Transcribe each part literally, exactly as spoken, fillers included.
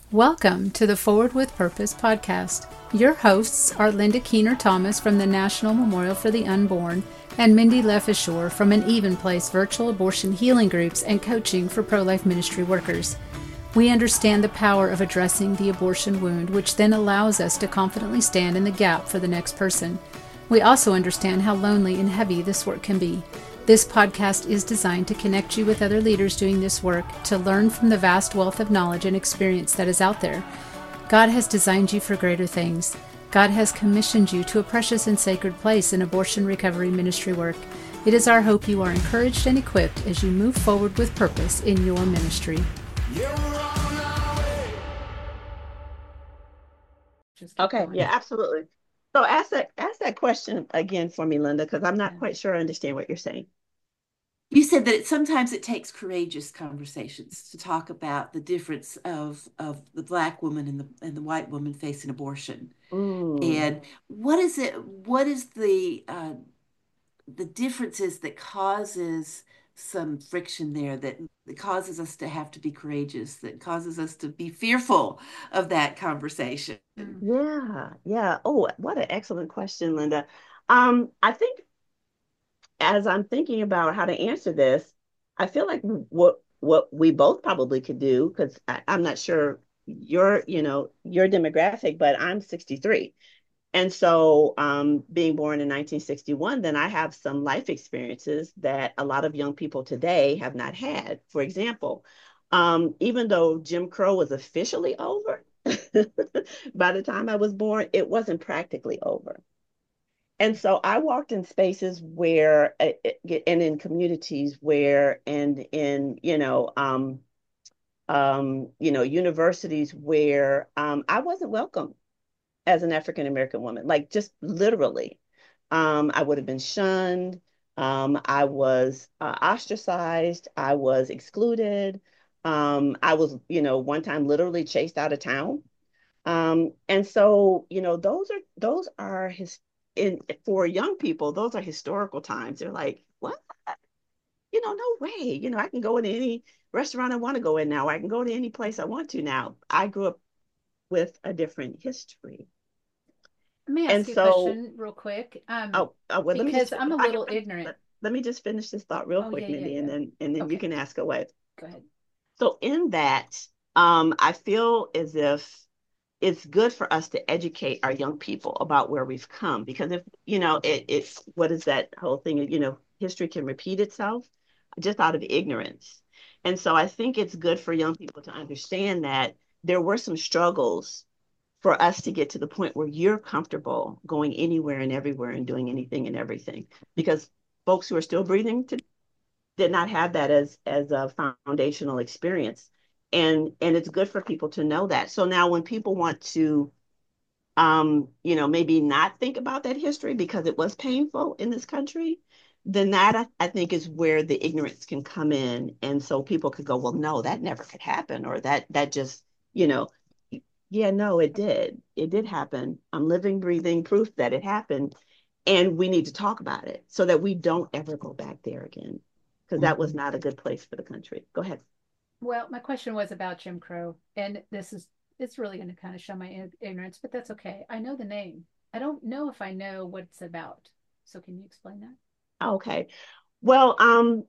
Welcome to the Forward with Purpose podcast. Your hosts are Linda Keener Thomas from the National Memorial for the Unborn and Mindy Leffishore from an Even Place virtual abortion healing groups and coaching for pro-life ministry workers. We understand the power of addressing the abortion wound, which then allows us to confidently stand in the gap for the next person. We also understand how lonely and heavy this work can be. This podcast is designed to connect you with other leaders doing this work, to learn from the vast wealth of knowledge and experience that is out there. God has designed you for greater things. God has commissioned you to a precious and sacred place in abortion recovery ministry work. It is our hope you are encouraged and equipped as you move forward with purpose in your ministry. Okay, yeah, absolutely. So ask that ask that question again for me, Linda, because I'm not Yeah. quite sure I understand what you're saying. You said that it, sometimes it takes courageous conversations to talk about the difference of of the Black woman and the and the white woman facing abortion. Mm. And what is it? What is the uh, the differences that causes some friction there, that, that causes us to have to be courageous, that causes us to be fearful of that conversation? Mm. Yeah, yeah. Oh, what an excellent question, Linda. Um, I think as I'm thinking about how to answer this, I feel like what what we both probably could do, because I'm not sure your, you know, your demographic, but I'm sixty-three. And so, um, being born in nineteen sixty-one, then I have some life experiences that a lot of young people today have not had. For example, um, even though Jim Crow was officially over, by the time I was born, it wasn't practically over. And so I walked in spaces where, uh, and in communities where, and in, you know, um, um, you know, universities where um, I wasn't welcome as an African American woman, like just literally. Um, I would have been shunned. Um, I was uh, ostracized. I was excluded. Um, I was, you know, one time literally chased out of town. Um, and so, you know, those are those are his in for young people, those are historical times. They're like, what? You know, no way. You know, I can go into any restaurant I want to go in now. I can go to any place I want to now. I grew up with a different history. Let me And ask you a so, question real quick, um, oh, oh well, let me because just, I'm if a I can little finish, ignorant. let, let me just finish this thought real Oh, quick, yeah, yeah, Mindy, and yeah. then and then you Okay, can ask away. go ahead. So in that, um, I feel as if it's good for us to educate our young people about where we've come, because if you know it, it's what is that whole thing, you know, history can repeat itself just out of ignorance. And so I think it's good for young people to understand that there were some struggles for us to get to the point where you're comfortable going anywhere and everywhere and doing anything and everything, because folks who are still breathing to, did not have that as as a foundational experience. And and it's good for people to know that. So now when people want to um you know maybe not think about that history because it was painful in this country, then that I, I think is where the ignorance can come in. And so people could go, well, no, that never could happen, or that that just, you know yeah, no, it did. It did happen. I'm living, breathing proof that it happened. And we need to talk about it so that we don't ever go back there again, because that was not a good place for the country. Go ahead. Well, my question was about Jim Crow, and this is it's really going to kind of show my ignorance, but that's okay. I know the name. I don't know if I know what it's about. So can you explain that? Okay. Well, um,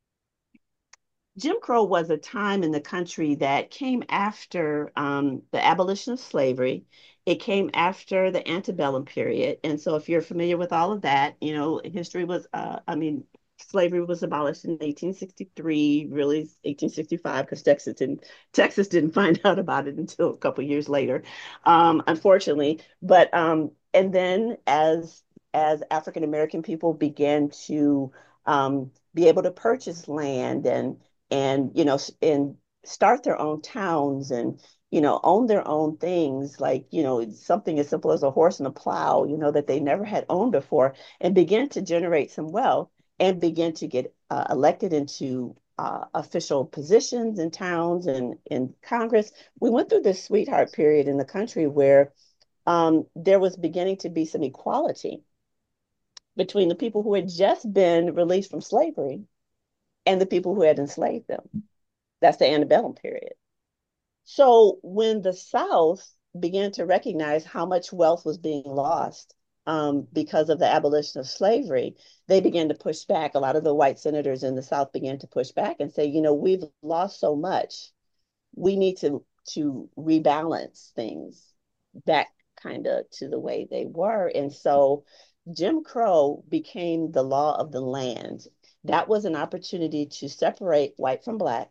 Jim Crow was a time in the country that came after um, the abolition of slavery. It came after the antebellum period. And so, if you're familiar with all of that, you know, history was, uh, I mean, slavery was abolished in eighteen sixty-three, really eighteen sixty-five, because Texas didn't Texas didn't find out about it until a couple years later, um, unfortunately. But um, and then as as African American people began to um, be able to purchase land and and you know and start their own towns and you know own their own things, like you know something as simple as a horse and a plow, you know that they never had owned before, and begin to generate some wealth and begin to get uh, elected into uh, official positions in towns and in Congress. We went through this sweetheart period in the country where um, there was beginning to be some equality between the people who had just been released from slavery and the people who had enslaved them. That's the antebellum period. So when the South began to recognize how much wealth was being lost um, because of the abolition of slavery, they began to push back. A lot of the white senators in the South began to push back and say, you know, we've lost so much. We need to to rebalance things back kind of to the way they were. And so Jim Crow became the law of the land. That was an opportunity to separate white from black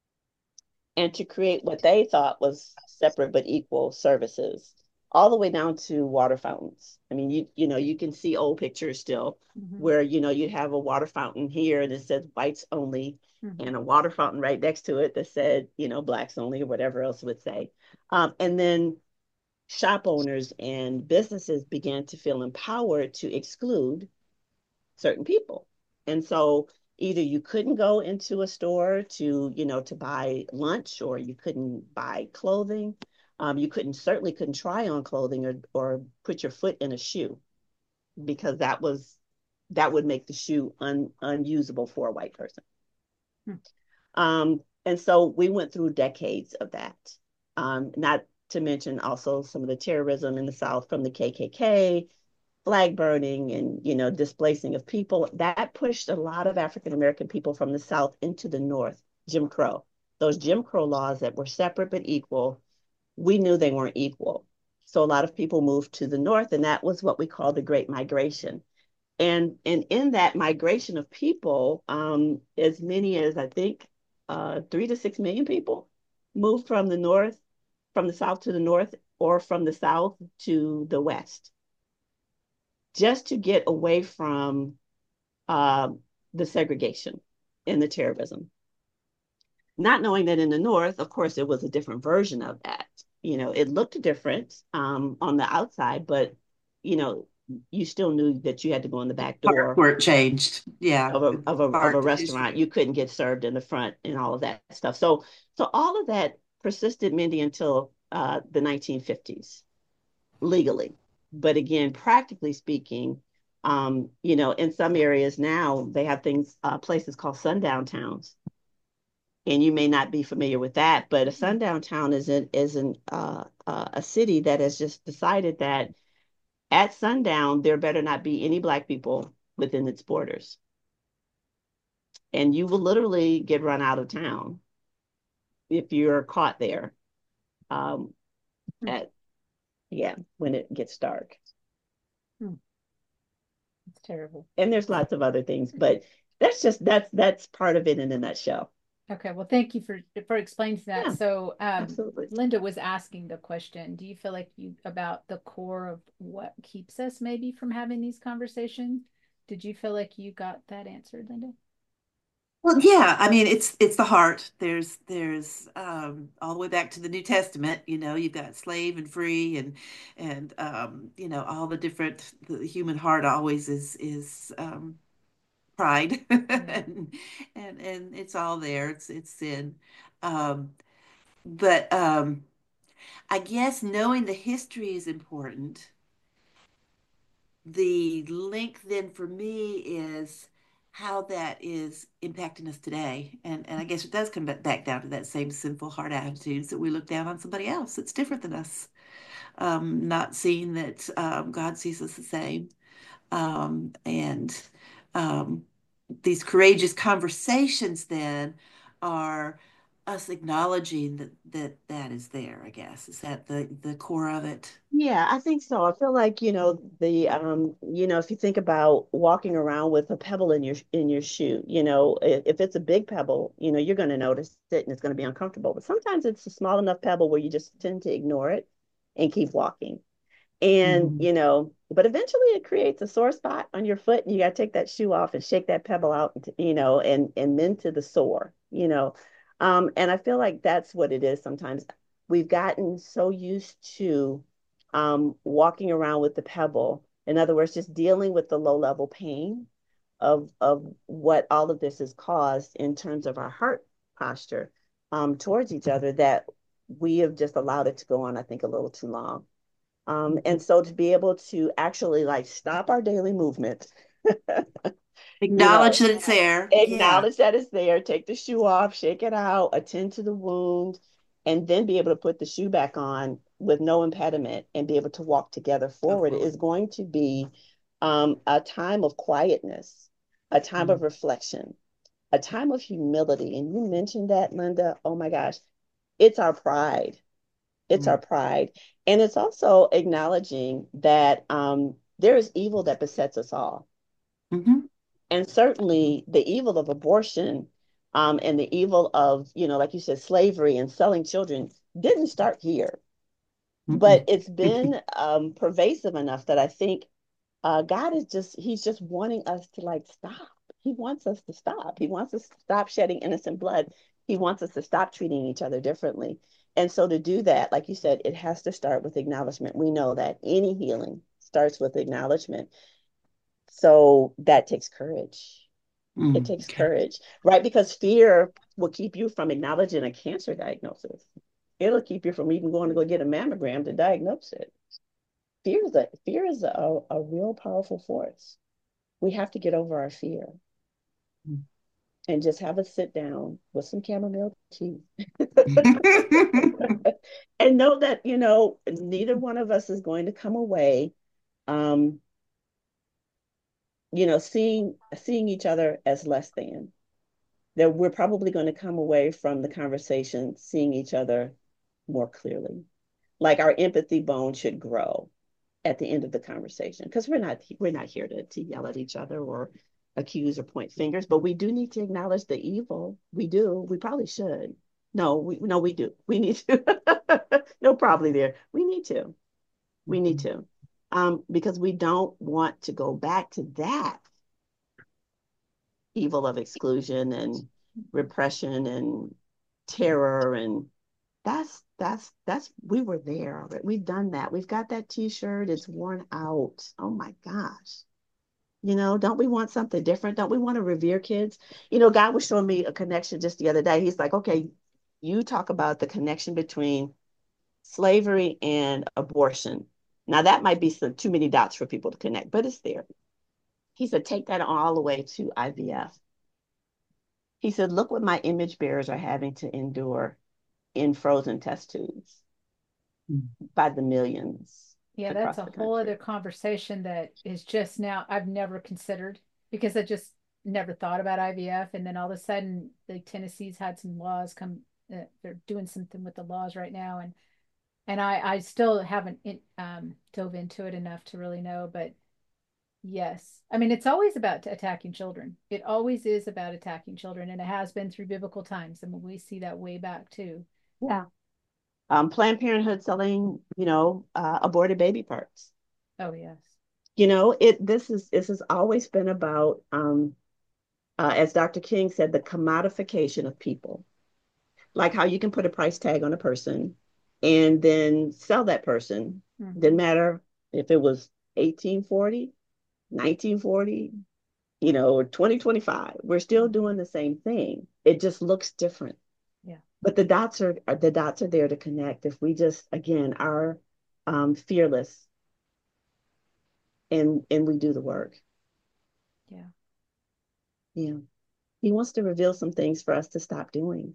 and to create what they thought was separate but equal services, all the way down to water fountains. I mean, you you know, you can see old pictures still mm-hmm. where, you know, you'd have a water fountain here and it says whites only, mm-hmm. and a water fountain right next to it that said, you know, blacks only or whatever else would say. Um, and then shop owners and businesses began to feel empowered to exclude certain people. And so either you couldn't go into a store to, you know, to buy lunch, or you couldn't buy clothing. Um, you couldn't certainly couldn't try on clothing or or put your foot in a shoe, because that was that would make the shoe un, unusable for a white person. Hmm. Um, and so we went through decades of that. Um, not to mention also some of the terrorism in the South from the K K K, flag burning, and, you know, displacing of people. That pushed a lot of African American people from the South into the North. Jim Crow, those Jim Crow laws that were separate but equal, we knew they weren't equal. So a lot of people moved to the North, and that was what we call the Great Migration. And, and in that migration of people, um, as many as I think uh, three to six million people moved from the North, from the South to the North, or from the South to the West, just to get away from uh, the segregation and the terrorism. Not knowing that in the North, of course, it was a different version of that. You know, it looked different um, on the outside, but, you know, you still knew that you had to go in the back door. Where it changed, yeah, of a of a of a restaurant. You couldn't get served in the front and all of that stuff. So so all of that persisted, Mindy, until uh, the nineteen fifties, legally. But again, practically speaking, um, you know, in some areas now they have things, uh, places called sundown towns, and you may not be familiar with that. But a sundown town is an is an uh, uh, a city that has just decided that at sundown there better not be any black people within its borders, and you will literally get run out of town if you're caught there. Um, at yeah, when it gets dark. Hmm. It's terrible. And there's lots of other things, but that's just that's that's part of it in a nutshell. Okay, well, thank you for for explaining that. Yeah, so, um, absolutely. Linda was asking the question: do you feel like you about the core of what keeps us maybe from having these conversations? Did you feel like you got that answered, Linda? Well, yeah, I mean, it's it's the heart. There's there's um, all the way back to the New Testament. You know, you've got slave and free, and and um, you know, all the different. The human heart always is is um, pride, and, and and it's all there. It's it's sin, um, but um, I guess knowing the history is important. The link then for me is how that is impacting us today. And and I guess it does come back down to that same sinful heart attitudes that we look down on somebody else that's different than us. Um, not seeing that um, God sees us the same. Um, and um, these courageous conversations then are us acknowledging that that that is there, I guess. Is that the the core of it? Yeah, I think so. I feel like, you know, the um, you know, if you think about walking around with a pebble in your in your shoe, you know, if, if it's a big pebble, you know, you're going to notice it and it's going to be uncomfortable. But sometimes it's a small enough pebble where you just tend to ignore it and keep walking. And, Mhm. you know, but eventually it creates a sore spot on your foot, and you got to take that shoe off and shake that pebble out, you know, and and mend to the sore, you know. Um, and I feel like that's what it is sometimes. We've gotten so used to um, walking around with the pebble. In other words, just dealing with the low level pain of of what all of this has caused in terms of our heart posture um, towards each other, that we have just allowed it to go on, I think, a little too long. Um, and so to be able to actually like stop our daily movement, you know, Acknowledge that it's there. Yeah. acknowledge that it's there, take the shoe off, shake it out, attend to the wound, and then be able to put the shoe back on with no impediment and be able to walk together Go forward forward. is going to be um, a time of quietness, a time Mm. of reflection, a time of humility. And you mentioned that, Linda. Oh my gosh, it's our pride. It's our Mm. pride. And it's also acknowledging that um, there is evil that besets us all. Mm-hmm. And certainly the evil of abortion um, and the evil of, you know, like you said, slavery and selling children didn't start here, but Mm-mm. it's been um, pervasive enough that I think uh, God is just, he's just wanting us to like stop. He wants us to stop. He wants us to stop shedding innocent blood. He wants us to stop treating each other differently. And so to do that, like you said, it has to start with acknowledgement. We know that any healing starts with acknowledgement. So that takes courage. It Mm. takes Okay. courage, right? Because fear will keep you from acknowledging a cancer diagnosis. It'll keep you from even going to go get a mammogram to diagnose it. Fear is a fear is a, a real powerful force. We have to get over our fear Mm. and just have a sit down with some chamomile tea and know that, you know, neither one of us is going to come away um, you know, seeing seeing each other as less than. That we're probably going to come away from the conversation seeing each other more clearly. Like our empathy bone should grow at the end of the conversation because we're not we're not here to, to yell at each other or accuse or point fingers, but we do need to acknowledge the evil. We do. We probably should. No, we no, we do. We need to. No, probably there. We need to. We need Mhm. to. Um, because we don't want to go back to that evil of exclusion and repression and terror, and that's that's that's we were there already. We've done that. We've got that t-shirt. It's worn out. Oh my gosh. You know, don't we want something different? Don't we want to revere kids? You know, God was showing me a connection just the other day. He's like, okay, you talk about the connection between slavery and abortion. Now that might be some too many dots for people to connect, but it's there. He said, take that all the way to I V F. He said, look what my image bearers are having to endure in frozen test tubes Mm. by the millions Yeah, that's across a the whole country. other conversation that is just now I've never considered because I just never thought about I V F. And then all of a sudden, the Tennessee's had some laws come, uh, they're doing something with the laws right now. And and I, I still haven't in, um, dove into it enough to really know. But yes, I mean, it's always about attacking children. It always is about attacking children. And it has been through biblical times. I mean, we see that way back too. Yeah. Um, Planned Parenthood selling, you know, uh, aborted baby parts. Oh, yes. You know, it this is this has always been about, um, uh, as Doctor King said, the commodification of people. Like how you can put a price tag on a person and then sell that person. Didn't Mm-hmm. matter if it was eighteen forty, nineteen forty, you know, or twenty twenty-five. We're still Mm-hmm. doing the same thing. It just looks different. Yeah. But the dots are the dots are there to connect. If we just again are um, fearless and and we do the work. Yeah. Yeah. He wants to reveal some things for us to stop doing.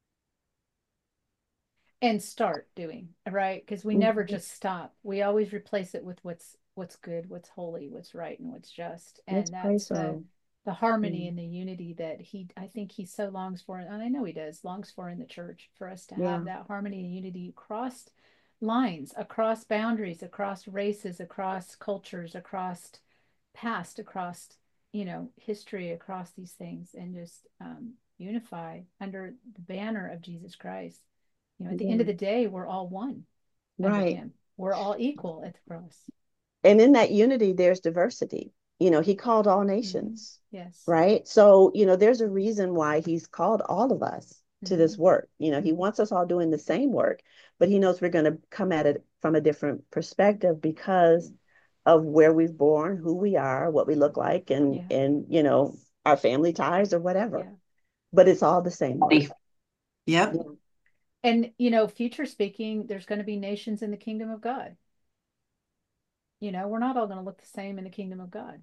And start doing, right? Because we never Mhm. just stop. We always replace it with what's what's good, what's holy, what's right, and what's just. Let's And pray that's the so. the harmony Yeah. and the unity that he I think he so longs for, and I know he does, longs for in the church for us to have Yeah. that harmony and unity across lines, across boundaries, across races, across cultures, across past, across, you know, history, across these things, and just um, unify under the banner of Jesus Christ. You know, at the end Yeah. of the day, we're all one under Right. him. We're all equal at the cross. And in that unity, there's diversity. You know, he called all Mm-hmm. nations, Yes. right? So, you know, there's a reason why he's called all of us to Mm-hmm. this work. You know, he Mm-hmm. wants us all doing the same work, but he knows we're going to come at it from a different perspective because of where we've born, who we are, what we look like, and Yeah. and you know, our family ties or whatever. Yeah. But it's all the same work. Yep. Yeah. And, you know, future speaking, there's going to be nations in the kingdom of God. You know, we're not all going to look the same in the kingdom of God.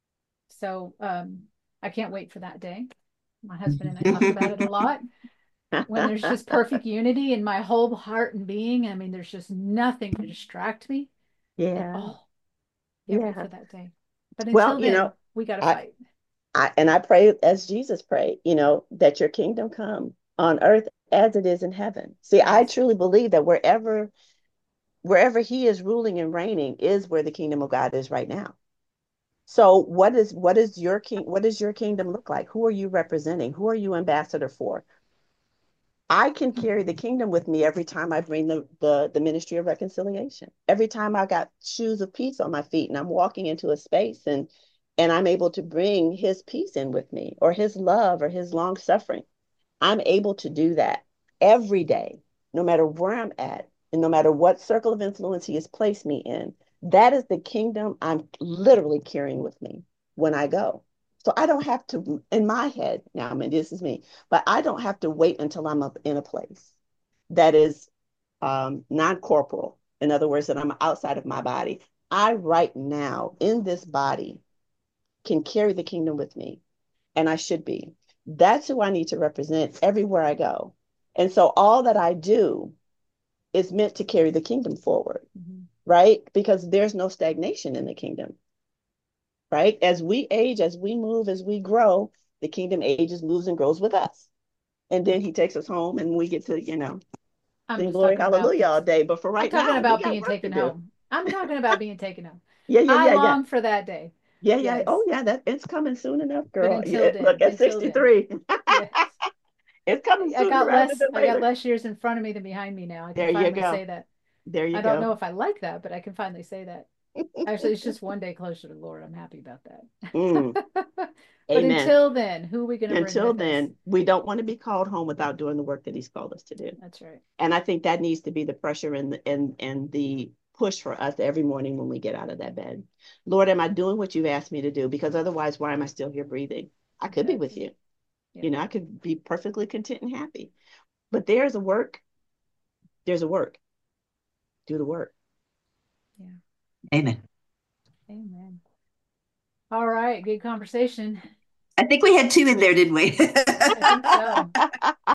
So um, I can't wait for that day. My husband and I talk about it a lot. when there's just perfect unity in my whole heart and being. I mean, there's just nothing to distract me at Yeah, all. Can't wait yeah. for that day. But Well, until you know, then, we got to I, fight. I and I pray as Jesus prayed, you know, that your kingdom come on earth as it is in heaven. See, I Yes. truly believe that wherever wherever he is ruling and reigning is where the kingdom of God is right now. So what is what is your king what does your kingdom look like? Who are you representing? Who are you ambassador for? I can carry the kingdom with me every time I bring the, the the ministry of reconciliation. Every time I got shoes of peace on my feet and I'm walking into a space and and I'm able to bring his peace in with me or his love or his long suffering. I'm able to do that every day, no matter where I'm at, and no matter what circle of influence he has placed me in. That is the kingdom I'm literally carrying with me when I go. So I don't have to, in my head, now, I mean, this is me, but I don't have to wait until I'm up in a place that is um, non corporal. In other words, that I'm outside of my body. I, right now, in this body, can carry the kingdom with me and I should be. That's who I need to represent everywhere I go. And so all that I do is meant to carry the kingdom forward, mm-hmm. right? Because there's no stagnation in the kingdom, right? As we age, as we move, as we grow, the kingdom ages, moves, and grows with us. And then he takes us home and we get to, you know, I'm sing just glory, talking about hallelujah the, all day. But for I'm right talking now, we about got being work to taken do. home. I'm talking about being taken home. Yeah, yeah, I yeah, yeah. long for that day. Yeah, yeah. Yes. Oh, yeah, that it's coming soon enough, But girl. until Yeah, then, look, at until then, sixty-three, yes. it's coming I sooner got rather less, than I got later. less years in front of me than behind me now. I can There you finally go. say that. There you I don't go. know if I like that, but I can finally say that. Actually, it's just one day closer to the Lord. I'm happy about Mm, that. But amen. until then, who are we going to bring Until with us? then, we don't want to be called home without doing the work that he's called us to do. That's right. And I think that needs to be the pressure and the, and, and the push for us every morning when we get out of that bed. Lord, am I doing what you've asked me to do? Because otherwise, why am I still here breathing? I could Exactly. be with you. Yep. You know, I could be perfectly content and happy. But there's a work. There's a work. Do the work. Yeah. Amen. Amen. All right. Good conversation. I think we had two in there, didn't we? I think so.